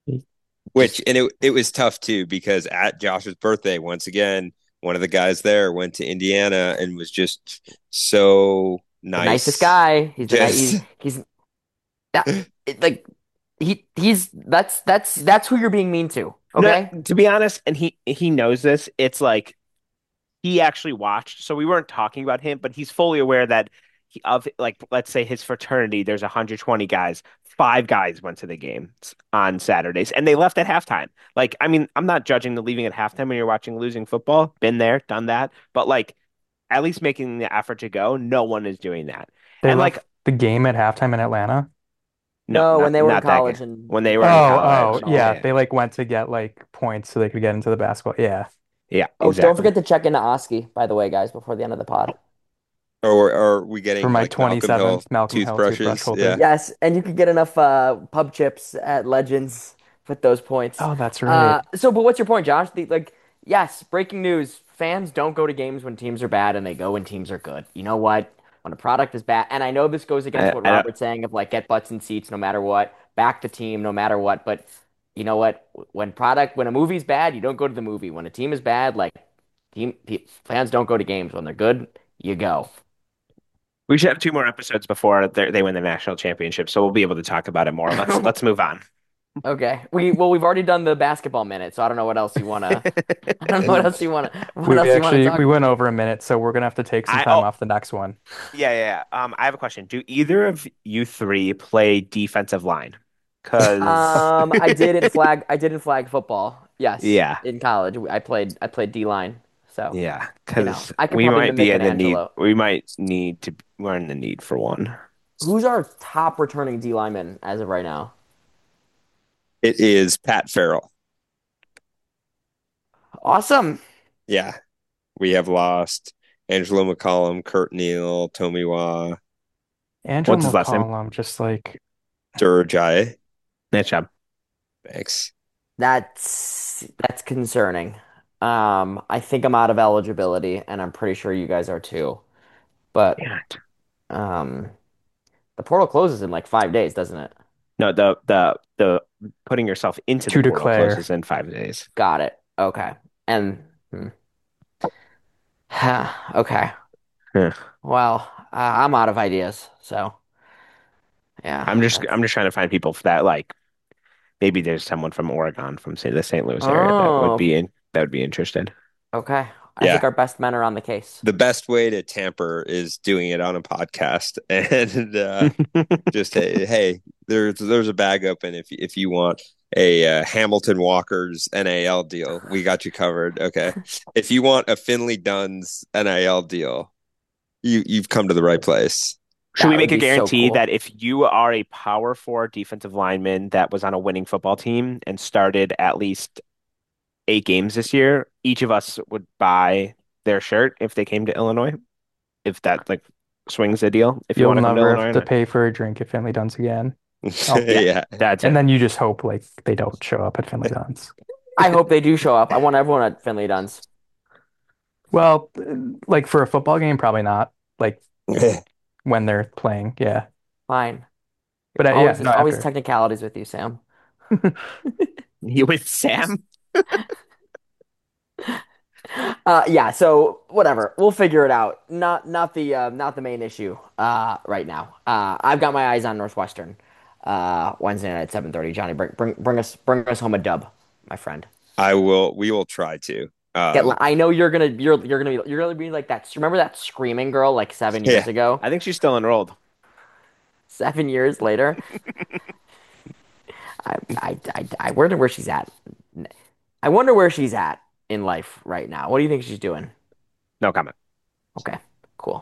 Which and it it was tough too because at Josh's birthday, once again, one of the guys there went to Indiana and was just so the nice. nicest guy. He's the ni- Just- he's he's that, it, like he he's that's that's that's who you're being mean to. Okay. No, to be honest, and he he knows this. It's like he actually watched, so we weren't talking about him, but he's fully aware that he, of like let's say his fraternity, there's one hundred twenty guys. Five guys went to the game on Saturdays, and they left at halftime. Like, I mean, I'm not judging the leaving at halftime when you're watching losing football. Been there, done that, but like at least making the effort to go. No one is doing that. They And left like the game at halftime in Atlanta. No, not- when they were in not that college game. and when they Oh, were in college. oh, yeah. They like went to get like points so they could get into the basketball. Yeah. Yeah, oh, exactly. don't forget to check into Oski, by the way, guys, before the end of the pod. Or, or are we getting For my like Malcolm Hill twenty-seventh Malcolm Hill toothbrushes? toothbrush holder. Yeah. Yes, and you could get enough uh, pub chips at Legends with those points. Oh, that's right. Uh, so, but what's your point, Josh? The, like, yes, breaking news: fans don't go to games when teams are bad, and they go when teams are good. You know what? When a product is bad, and I know this goes against I- what I don't- Robert's saying of like get butts in seats no matter what, back the team no matter what. But you know what? When product, when a movie's bad, you don't go to the movie. When a team is bad, like team pe- fans don't go to games. When they're good, you go. We should have two more episodes before they they win the national championship, so we'll be able to talk about it more. Let's let's move on. Okay. We well, we've already done the basketball minute, so I don't know what else you wanna. I don't know what else you wanna. What we else you wanna actually talk? we went over a minute, so we're gonna have to take some I- time oh. off the next one. Yeah, yeah, yeah. Um, I have a question. Do either of you three play defensive line? Because Um, I did in flag. I did in flag football. Yes. Yeah. In college, I played. I played D line. So yeah, you know, because I could we probably might be mimic in the an need. Angelo. We might need to. We're in the need for one. Who's our top returning D lineman as of right now? It is Pat Farrell. Awesome. Yeah. We have lost Angelo McCollum, Kurt Neal, Tomiwa, Angelo What's his last name? McCollum, just like Durajai. Nice job. Thanks. That's that's concerning. Um, I think I'm out of eligibility, and I'm pretty sure you guys are too. But Yeah. um, the portal closes in like five days, doesn't it? No, the the the putting yourself into the To portal declare. closes in five days. Got it. Okay. And hmm. Okay. Yeah. Well, uh, I'm out of ideas, so yeah. I'm just That's... I'm just trying to find people for that. Like maybe there's someone from Oregon, from say the Saint Louis area that would Oh, be in that would be interested. okay. I think Yeah. our best men are on the case. The best way to tamper is doing it on a podcast and uh, just hey, hey, there's there's a bag open if if you want a uh, Hamilton Walker's N I L deal, we got you covered. Okay, if you want a Finley Dunn's N I L deal, you you've come to the right place. Should That we would make a be so guarantee cool. that if you are a power four defensive lineman that was on a winning football team and started at least eight games this year, each of us would buy their shirt if they came to Illinois? If that like swings the deal, if you You'll want to come to never Illinois have or to not. pay for a drink at Finley Dunn's again. Oh, Yeah. Yeah, That's and it. then you just hope like they don't show up at Finley Dunn's. I hope they do show up. I want everyone at Finley Dunn's. Well, like for a football game, probably not. Like when they're playing, yeah. Fine. But uh, yeah, Always, no, always after. technicalities with you, Sam. You with Sam? Uh, yeah. So whatever, we'll figure it out. Not, not the, uh, not the main issue. Uh, right now. Uh, I've got my eyes on Northwestern. Uh, Wednesday night at seven thirty. Johnny, bring, bring, bring us, bring us home a dub, my friend. I will. We will try to. Get, Um, I know you're gonna, you're, you're gonna be, you're gonna be like that. Remember that screaming girl like seven yeah, years ago? I think she's still enrolled. Seven years later. I, I, I, I wonder where she's at. I wonder where she's at in life right now. What do you think she's doing? No comment. Okay, cool.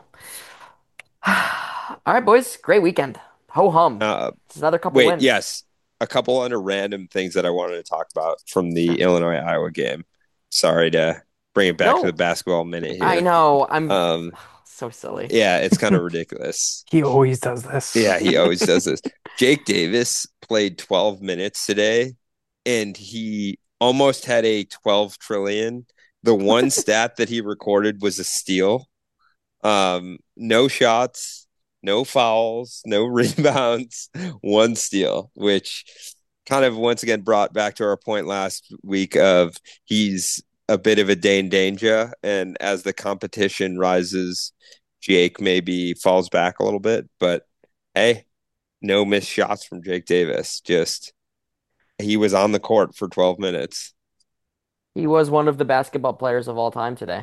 All right, boys. Great weekend. Ho hum. uh, It's another couple wait, wins. yes, a couple other random things that I wanted to talk about from the Sure. Illinois Iowa game. Sorry to bring it back to No, the basketball minute here. I know. I'm Um, so silly. yeah, it's kind of ridiculous. He always does this. Yeah, he always does this. Jake Davis played twelve minutes today, and he almost had a twelve trillion. The one stat that he recorded was a steal. Um, no shots, no fouls, no rebounds, one steal, which kind of once again brought back to our point last week of he's a bit of a Dane danger, and as the competition rises, Jake maybe falls back a little bit. But hey, no missed shots from Jake Davis. Just he was on the court for twelve minutes. He was one of the basketball players of all time today.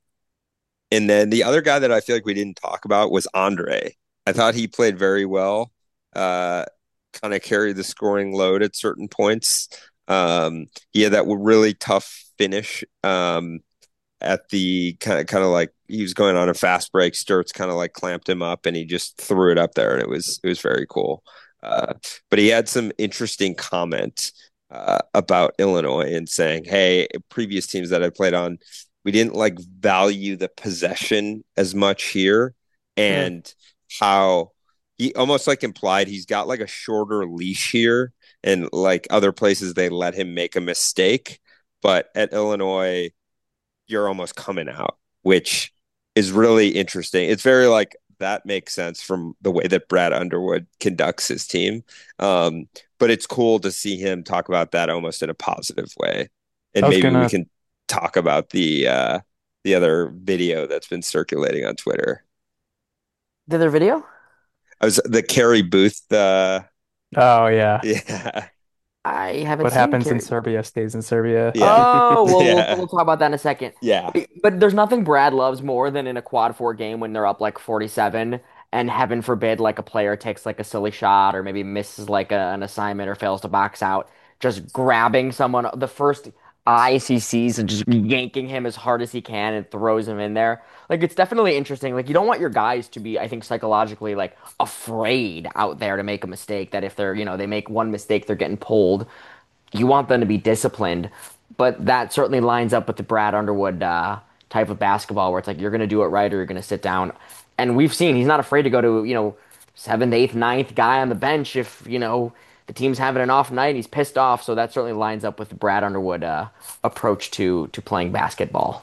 And then the other guy that I feel like we didn't talk about was Andre. I thought he played very well, uh, kind of carried the scoring load at certain points. Um, he had that really tough finish um, at the kind of kind of like he was going on a fast break. Sturts kind of like clamped him up, and he just threw it up there, and it was it was very cool. Uh, but he had some interesting comment uh, about Illinois and saying, "Hey, previous teams that I played on, we didn't like value the possession as much here," and mm. how he almost like implied he's got like a shorter leash here, and like other places they let him make a mistake, but at Illinois, you're almost coming out, which is really interesting. It's very like that makes sense from the way that Brad Underwood conducts his team. Um, but it's cool to see him talk about that almost in a positive way. And maybe gonna... we can talk about the uh, the other video that's been circulating on Twitter. The other video? I was the Carey Booth. Uh, oh yeah, yeah. I haven't. What seen happens Carey. in Serbia stays in Serbia. Yeah. Oh, well, yeah. we'll, we'll talk about that in a second. Yeah. But there's nothing Brad loves more than in a quad four game when they're up like forty-seven, and heaven forbid, like a player takes like a silly shot or maybe misses like a, an assignment or fails to box out, just grabbing someone the first eyes he sees and just yanking him as hard as he can and throws him in there. Like it's definitely interesting. Like you don't want your guys to be, I think, psychologically like afraid out there to make a mistake. That if they're, you know, they make one mistake, they're getting pulled. You want them to be disciplined, but that certainly lines up with the Brad Underwood uh, type of basketball where it's like you're going to do it right or you're going to sit down. And we've seen he's not afraid to go to, you know, seventh, eighth, ninth guy on the bench if, you know, the team's having an off night. He's pissed off, so that certainly lines up with the Brad Underwood uh, approach to to playing basketball.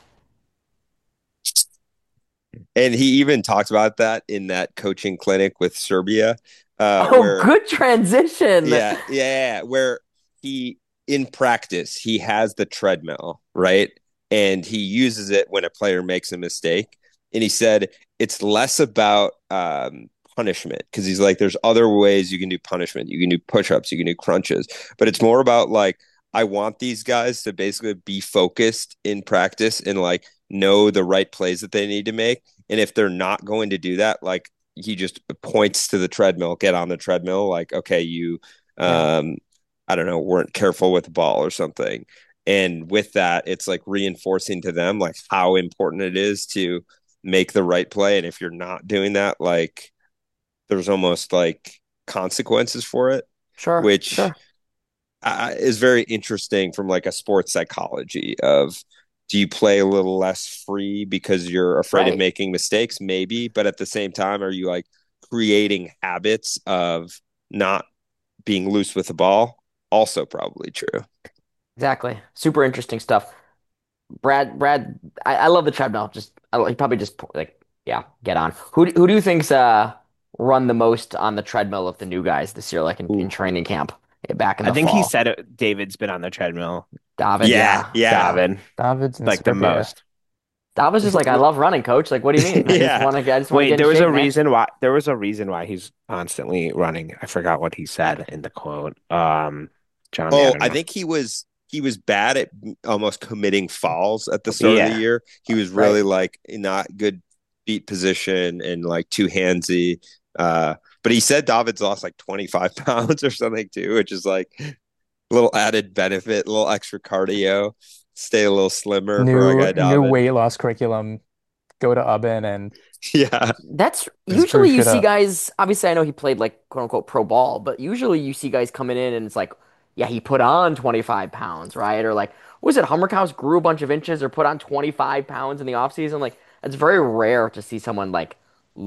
And he even talked about that in that coaching clinic with Serbia. Uh, oh, where, good transition. Yeah, yeah, where he, in practice, he has the treadmill, right? And he uses it when a player makes a mistake. And he said it's less about um, punishment, because he's like, there's other ways you can do punishment. You can do push-ups, you can do crunches. But it's more about like, I want these guys to basically be focused in practice and like know the right plays that they need to make. And if they're not going to do that, like he just points to the treadmill, get on the treadmill. Like, okay, you, um, yeah. I don't know, weren't careful with the ball or something. And with that, it's like reinforcing to them like how important it is to make the right play. And if you're not doing that, like there's almost like consequences for it. Sure. Which sure. Uh, is very interesting from like a sports psychology of, do you play a little less free because you're afraid right. of making mistakes? Maybe. But at the same time, are you like creating habits of not being loose with the ball? Also probably true. Exactly. Super interesting stuff. Brad, Brad, I, I love the treadmill. Just, I, he probably just like, yeah, get on. Who, who do you think's uh, run the most on the treadmill of the new guys this year, like in, in training camp? Back in the I think fall. he said it, David's been on the treadmill. David, yeah, yeah, yeah. David, David's like the most. David's just like, I love running, coach. Like, what do you mean? I yeah. just want to. I just want to Wait, get there in was shape, a man. reason why. There was a reason why he's constantly running. I forgot what he said in the quote. Um, John. Oh, I, I think he was he was bad at almost committing fouls at the start yeah. of the year. He was really right. like not good feet position and like too handsy. Uh, but he said David's lost like twenty-five pounds or something too, which is like a little added benefit, a little extra cardio, stay a little slimmer new, for our guy David. New weight loss curriculum. Go to Ubben and yeah. That's usually you see up. guys. Obviously, I know he played like quote unquote pro ball, but usually you see guys coming in and it's like, yeah, he put on twenty-five pounds, right? Or like, what was it? Hummerkaus grew a bunch of inches or put on twenty-five pounds in the offseason. Like, it's very rare to see someone like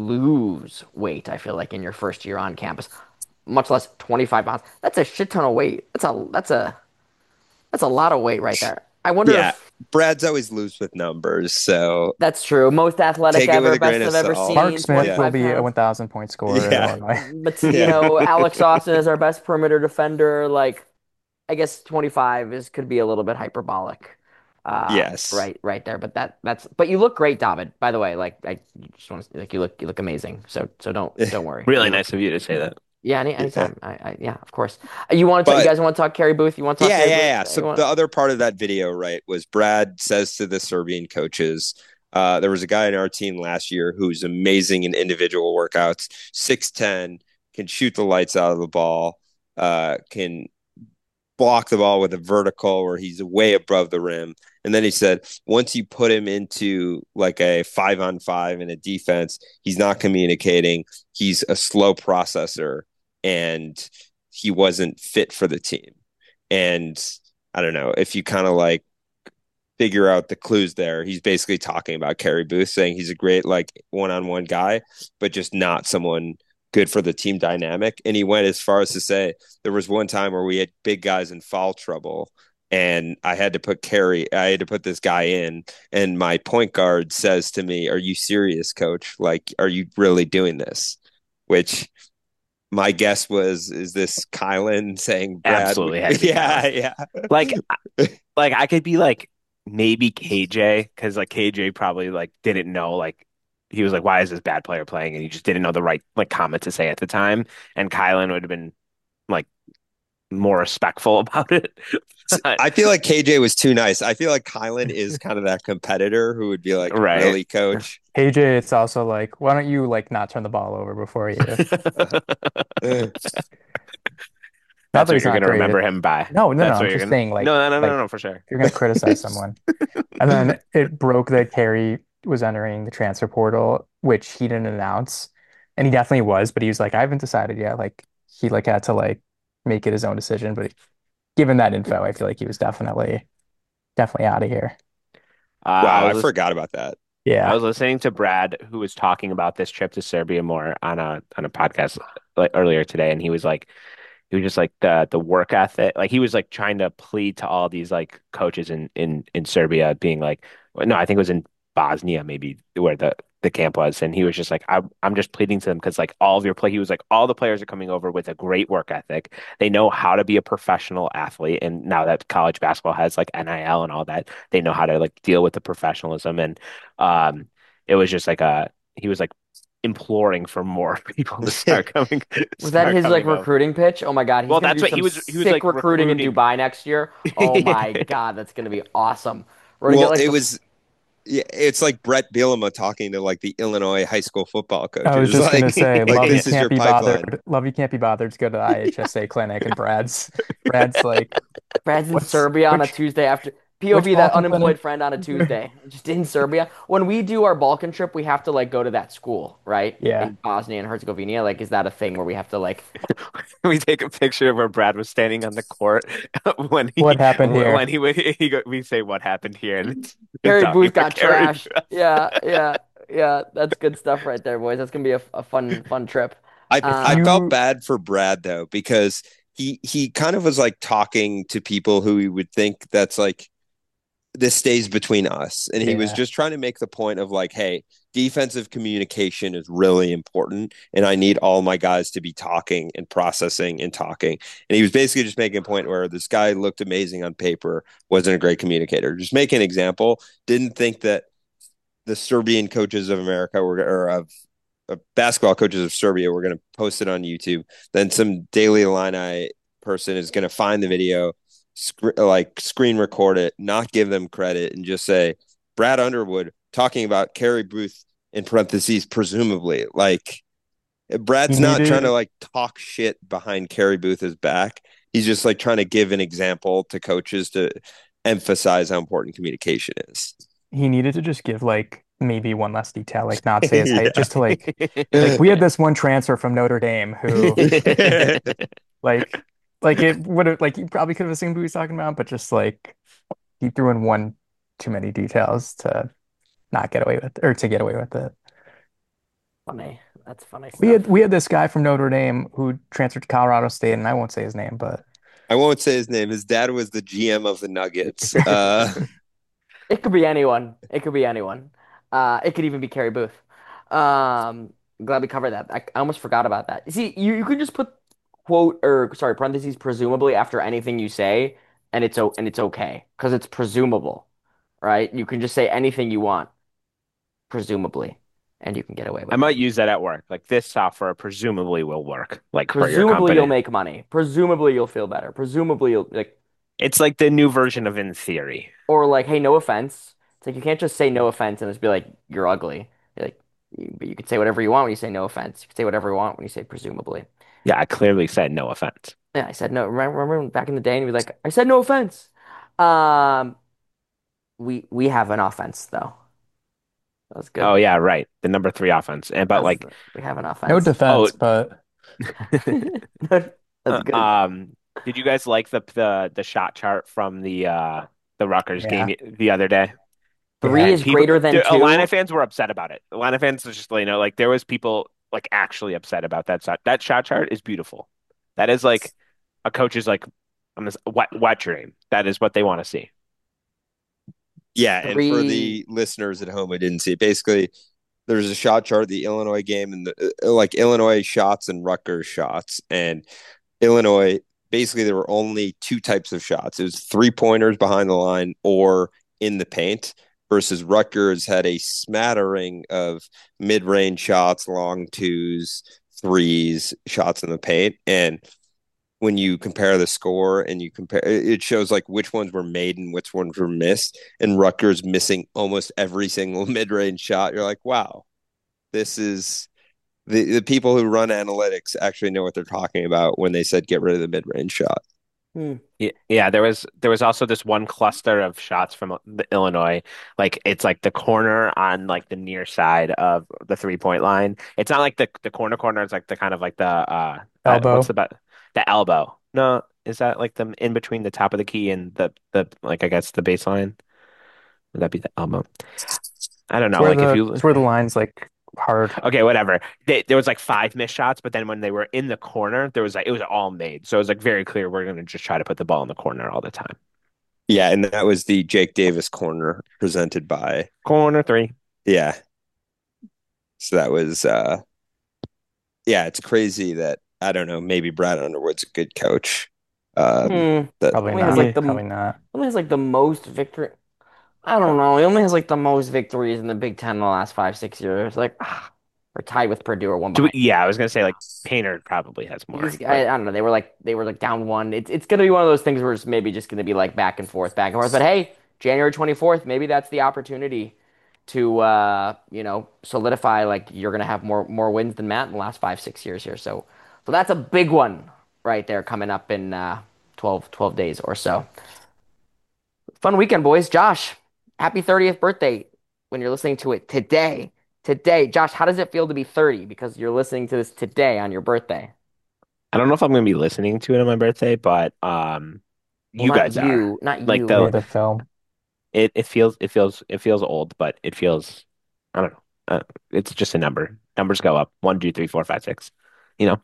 lose weight, I feel like, in your first year on campus. Much less twenty-five pounds. That's a shit ton of weight. That's a that's a that's a lot of weight right there. I wonder yeah, if Brad's always loose with numbers, so that's true. Most athletic ever, best I've ever seen. Mark Smith yeah. will be a one thousand point scorer. Yeah. But you know, Alex Austin is our best perimeter defender. Like, I guess twenty-five is could be a little bit hyperbolic. Uh, yes, right, right there. But that that's. But you look great, David. By the way, like I just want to like you look you look amazing. So so don't don't worry. Really you nice look, of you to say that. Yeah, any, anytime. Yeah. I, I, yeah, of course. You want to? Talk, you guys want to talk Kerry Booth? You want to talk? Yeah, Kerry yeah, Booth? yeah. So want... the other part of that video, right, was Brad says to the Serbian coaches, uh, there was a guy in our team last year who's amazing in individual workouts, six ten, can shoot the lights out of the ball, uh, can block the ball with a vertical where he's way above the rim. And then he said, once you put him into like a five on five in a defense, he's not communicating. He's a slow processor and he wasn't fit for the team. And I don't know if you kind of like figure out the clues there. He's basically talking about Kerry Booth, saying he's a great like one-on-one guy, but just not someone good for the team dynamic. And he went as far as to say there was one time where we had big guys in foul trouble and I had to put Kerry, I had to put this guy in, and my point guard says to me, "Are you serious, coach? Like, are you really doing this?" Which my guess was, is this Kylan saying Brad? Absolutely. Yeah, yeah. Like, like I could be like maybe K J, because like K J probably like didn't know, like he was like, why is this bad player playing? And he just didn't know the right like comment to say at the time. And Kylan would have been like more respectful about it. I feel like K J was too nice. I feel like Kylan is kind of that competitor who would be like, right. Really, coach? K J, it's also like, why don't you like not turn the ball over before you? That's what you're going to remember him by. No, no, That's no. I'm just gonna... saying, like, no, no, no, like, no, no, for sure. You're going to criticize someone. And then it broke that Kerry was entering the transfer portal, which he didn't announce. And he definitely was, but he was like, I haven't decided yet. Like, he like had to like make it his own decision. But given that info, I feel like he was definitely, definitely out of here. Uh, wow, I, I forgot about that. Yeah, I was listening to Brad, who was talking about this trip to Serbia more on a on a podcast like earlier today, and he was like, He was just like the the work ethic. Like he was like trying to plead to all these like coaches in in in Serbia, being like, well, no, I think it was in Bosnia maybe where the the camp was, and he was just like, I'm I'm just pleading to them because like all of your play. He was like, all the players are coming over with a great work ethic. They know how to be a professional athlete, and now that college basketball has like N I L and all that, they know how to like deal with the professionalism. And um, it was just like a he was like imploring for more people to start coming. Was that start his like coming over. recruiting pitch? Oh my God, he's Well, gonna that's do what some he was. He was sick like recruiting in recruiting. Dubai next year. Oh my Yeah. God, that's gonna be awesome. We're gonna get Well, like it the was yeah, it's like Brett Bielema talking to like the Illinois high school football I was coaches. just gonna Like, say, like Lovey this is can't your be pipeline. bothered. Lovey can't be bothered to go to the I H S A clinic, and Brad's Brad's like, Brad's in what's Serbia on a which Tuesday after which P O V, that Balkan unemployed clinic? friend on a Tuesday, just in Serbia. When we do our Balkan trip, we have to like go to that school, right? Yeah. In Bosnia and Herzegovina. Like, is that a thing where we have to like We take a picture of where Brad was standing on the court when What he happened when here? he would he go, we say what happened here, and it's been Carrie talking Booth about got Carrie. trashed? Yeah, yeah, yeah. That's good stuff right there, boys. That's gonna be a, a fun, fun trip. I If I Uh, felt you bad for Brad though because he he kind of was like talking to people who he would think that's like this stays between us. And he was Yeah. just trying to make the point of like, hey, defensive communication is really important. And I need all my guys to be talking and processing and talking. And he was basically just making a point where this guy looked amazing on paper, wasn't a great communicator. Just make an example. Didn't think that the Serbian coaches of America were, or of uh, basketball coaches of Serbia were going to post it on YouTube. Then some Daily Illini person is going to find the video, sc- like screen record it, not give them credit, and just say Brad Underwood talking about Carrie Booth in parentheses, presumably. Like He Brad's not trying to needed like talk shit behind Carrie Booth's back. He's just like trying to give an example to coaches to emphasize how important communication is. he needed to just give like maybe one less detail, like not say his Yeah. height, just to like like we had this one transfer from Notre Dame who like like it would have like you probably could have assumed who he's talking about, but just like he threw in one too many details to not get away with or to get away with it. funny. That's funny We stuff. had we had this guy from Notre Dame who transferred to Colorado State, and I won't say his name, but I won't say his name. His dad was the G M of the Nuggets. Uh, It could be anyone. It could be anyone. Uh, it could even be Carrie Booth. Um, glad we covered that. I, I almost forgot about that. See, you, you could just put quote or sorry, parentheses presumably after anything you say, and it's o and it's okay because it's presumable, right? You can just say anything you want, presumably, and you can get away I with it. might use that at work. Like this software presumably will work, like for your Presumably you'll company. make money. Presumably you'll feel better. Presumably you'll like It's like the new version of in theory. or like, hey, no offense. It's like you can't just say no offense and just be like, you're ugly. You're like, you, but you can say whatever you want when you say no offense. You can say whatever you want when you say presumably. Yeah, I clearly said no offense. Yeah, I said no. Remember, remember back in the day, and you'd be like, I said no offense. Um, we we have an offense though. That was Oh good. yeah, right. The number three offense. And but That's like we have an no offense. defense, oh but That's good. um did you guys like the the the shot chart from the uh the Rutgers yeah, game the other day? Three yeah. And is people, greater than the Atlanta two. fans were upset about it. Atlanta fans was just, you know, like there was people like actually upset about that shot. That shot chart is beautiful. That is like a coach is like, I'm this wet, wet dream. That is what they want to see. yeah, and for Three. the listeners at home who didn't see it, basically there's a shot chart of the Illinois game and the uh, like Illinois shots and Rutgers shots. And Illinois, basically there were only two types of shots. It was three pointers behind the line or in the paint versus Rutgers had a smattering of mid-range shots, long twos, threes, shots in the paint. And when you compare the score and you compare, it shows like which ones were made and which ones were missed. And Rutgers missing almost every single mid-range shot. You're like, wow, this is the, the people who run analytics actually know what they're talking about when they said get rid of the mid-range shot. Hmm. Yeah, yeah, there was there was also this one cluster of shots from the Illinois. Like it's like the corner on like the near side of the three point line. It's not like the the corner corner. It's like the kind of like the uh, uh what's Elbow. the bet the elbow. No, is that like the in between the top of the key and the the like I guess the baseline? Would that be the elbow? I don't It's know. where Like if the you it's where the lines like hard. Okay, whatever. They, there was like five missed shots, but then when they were in the corner, there was like it was all made. So it was like very clear we're gonna just try to put the ball in the corner all the time. Yeah, and that was the Jake Davis corner presented by Corner three. Yeah. So that was uh yeah, it's crazy that I don't know, maybe Brad Underwood's a good coach. Um Hmm. that Probably Only not. has like the Probably not. only has like the most victory. I don't know. He only has like the most victories in the Big Ten in the last five, six years. Like, ah, or tied with Purdue or one Do we, behind. yeah, I was gonna say like Painter probably has more, He's, I, I but don't know. They were like they were like down one. It's it's gonna be one of those things where it's maybe just gonna be like back and forth, back and forth. But hey, January twenty-fourth, maybe that's the opportunity to uh, you know, solidify like you're gonna have more more wins than Matt in the last five, six years here. So so that's a big one right there coming up in uh twelve, twelve days or so. Fun weekend, boys. Josh, happy thirtieth birthday when you're listening to it today. Today, Josh, how does it feel to be thirty? Because you're listening to this today on your birthday. I don't know if I'm gonna be listening to it on my birthday, but um, Well, you not guys are you, not like you, Yeah, the the but film. it it feels it feels it feels old, but it feels I don't know. Uh, it's just a number. Numbers go up. One, two, three, four, five, six. You know,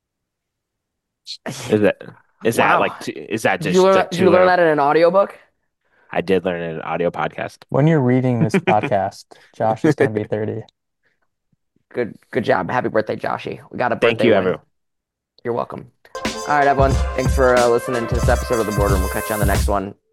is that is that wow. like t- is that Did you just learn like that, did you too learn little? that in an audiobook? I did learn it in an audio podcast. When you're reading this podcast, Josh is going to be thirty. Good good job. Happy birthday, Joshy. We got a Thank birthday you, win. everyone. You're welcome. All right, everyone. Thanks for uh, listening to this episode of The Boardroom. We'll catch you on the next one.